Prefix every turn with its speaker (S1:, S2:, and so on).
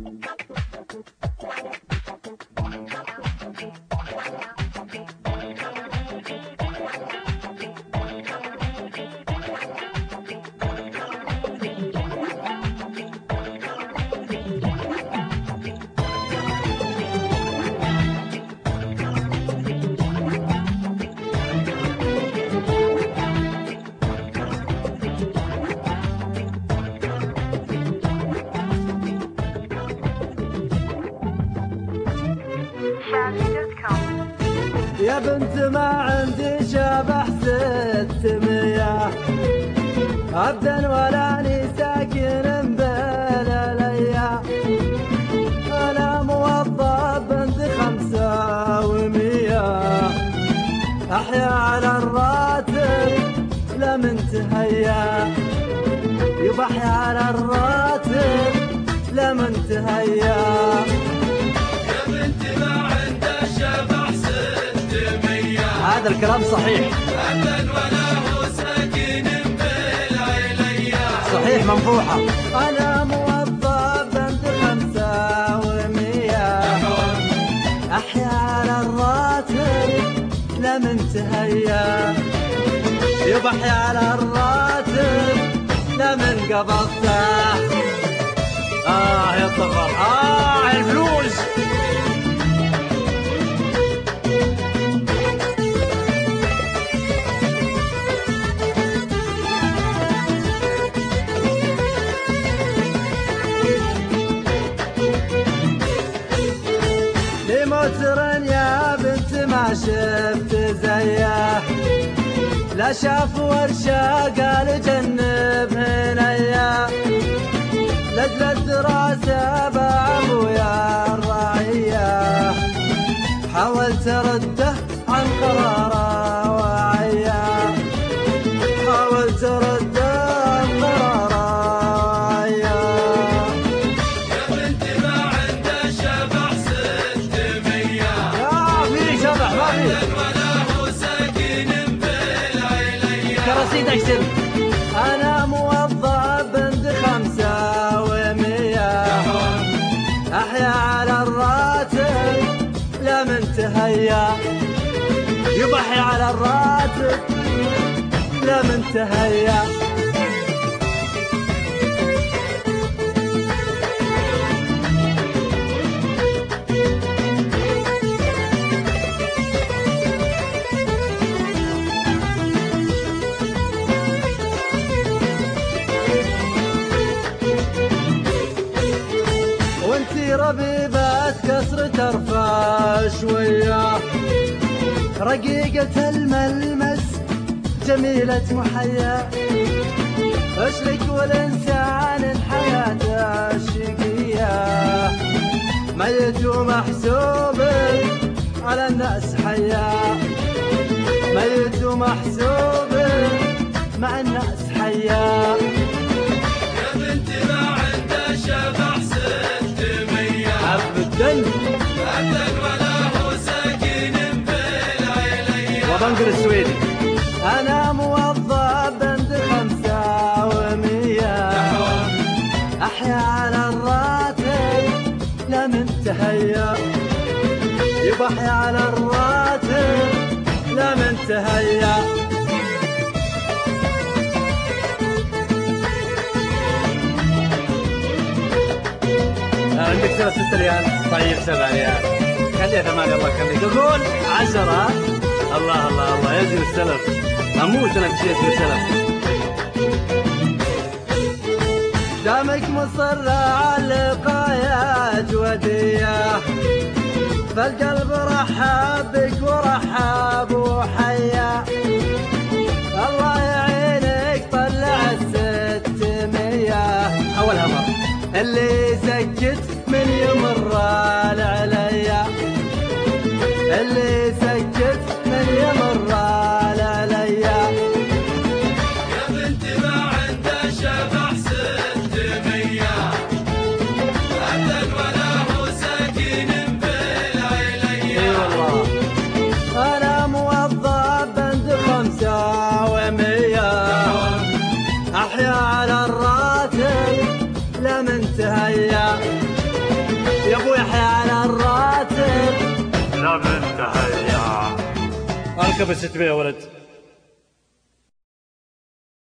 S1: يا بنت ما عندي شبح 600 أبدا ولا لي ساكن بالليا، أنا موظف بنت 500 أحيا على الراتب لا منتهيا، يبا أحيا على الراتب لا منتهيا. هذا الكلام صحيح،
S2: أبدا ولا هو ساكن بالعليا،
S1: صحيح منفوحة. أنا موظف بنت 500 أحيا على الراتب لا منتهيا، يبا أحيا على الراتب لا من قبضته. يا الطفل الفلوس. موترن يا بنت ما شفت زيه، لا شاف ورشة قال جنب هنيا، لجل الدراسة بأبويا الرعية، حاولت أرده عن قراره وعيا، حاولت أرده عن قراره وعيا.
S2: يا بنت ما عنده شبح 600
S1: شبح ما في
S2: ولا هو ساكن بالعليا،
S1: كراسيد اكتب. انا موظف بنت 500 احيا على الراتب لا منتهيا، يبا احيا على الراتب لا منتهيا. ربيبة كسر ترفع شوية، رقيقة الملمس جميلة محيا، اشلك والإنسان الحياة الشقية، ميت ومحسوب على الناس حيا، ميت ومحسوب مع الناس حيا.
S2: يا بنت ما عنده شبح 600
S1: أبدا
S2: ولا هو ساكن بالعليا،
S1: وبنقر السويدي. أنا موظف بنت 500 أحيا على الراتب لا منتهيا، يبا أحيا على الراتب لا منتهيا. عندك سلف 6 ريال؟ طيب 7 ريال، خليها 8 الله يخليك. قول 10. الله الله الله يجري السلف، اموت انا بشيء اسمه سلف. دامك مصر على لقايات وديه، فالقلب رحب بك ورحب وحيا، الله يعينك طلع 600 اولها مره اللي سكت من يمر عليا، اللي سكت من يمر عليا.
S2: يا بنت ما عنده شبح 600 أبدا ولا هو ساكن بالعليا،
S1: اي والله. انا موظف بنت 500 احيا على الراتب لا منتهيا،
S2: على الراتب.
S1: لا بنت هيا اركب ال600 يا ولد.